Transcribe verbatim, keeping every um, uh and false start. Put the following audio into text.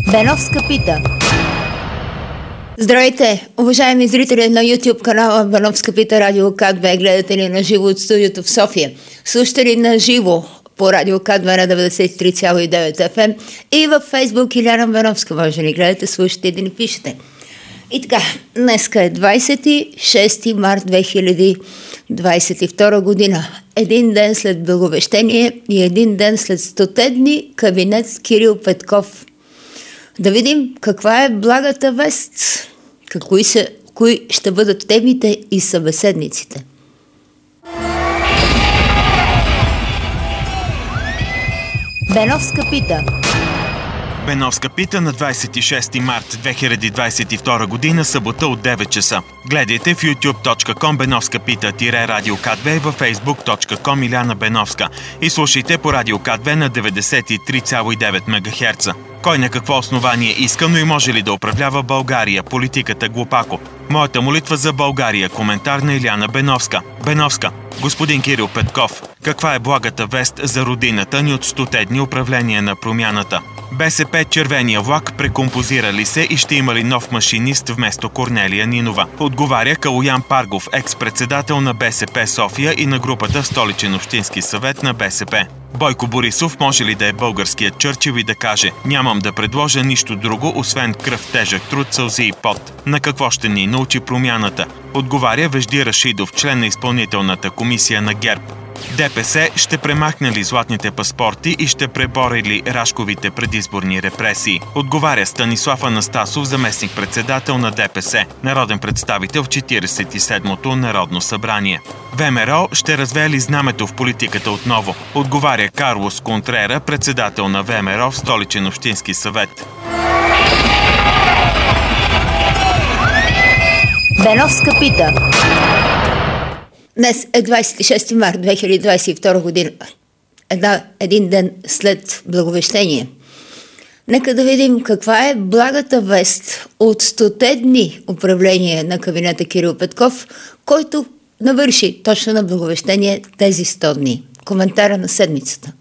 Беновска пита. Здравейте, уважаеми зрители на YouTube канала Беновска пита Радио К две. Гледате ли на живо от студиото в София? Слушате ли на живо по Радио К две на деветдесет и три цяло и девет Еф Ем и във Фейсбук Иляна Беновска. Може ли гледате, слушате и да ни пишете. И така, днеска е двадесет и шести март две хиляди двадесет и втора година. Един ден след Благовещение и един ден след стоте дни кабинет Кирил Петков. Да видим каква е благата вест, кои, са, кои ще бъдат темите и събеседниците. Беновска пита. Беновска пита на двадесет и шести март две хиляди двадесет и втора година, събота от девет часа. Гледайте в ютуб точка ком Беновска пита Радио К две и във фейсбук точка ком Иляна Беновска и слушайте по Радио К две на деветдесет и три цяло и девет мегахерца. Кой на какво основание иска, но и може ли да управлява България? Политиката глупако. Моята молитва за България. Коментар на Иляна Беновска. Беновска. Господин Кирил Петков, каква е благата вест за родината ни от стоте дни управление на промяната? БСП червения влак прекомпозира ли се и ще има ли нов машинист вместо Корнелия Нинова? Отговаря Калоян Паргов, екс-председател на БСП София и на групата в Столичен общински съвет на БСП. Бойко Борисов може ли да е българският Чърчил и да каже: нямам да предложа нищо друго, освен кръв, тежък труд, сълзи и пот. На какво ще ни научи промяната? Отговаря Вежди Рашидов, член на изпълнителната комисия на ГЕРБ. ДПС ще премахне ли златните паспорти и ще пребори ли Рашковите предизборни репресии? Отговаря Станислав Анастасов, заместник-председател на ДПС, народен представител в четиридесет и седмото Народно събрание. ВМРО ще развее ли знамето в политиката отново? Отговаря Карлос Контрера, председател на ВМРО в Столичен общински съвет. Беновска пита. Днес е двадесет и шести март две хиляди двадесет и втора година. Една, един ден след Благовещение. Нека да видим каква е благата вест от стоте дни управление на кабинета Кирил Петков, който навърши точно на Благовещение тези сто дни. Коментара на седмицата.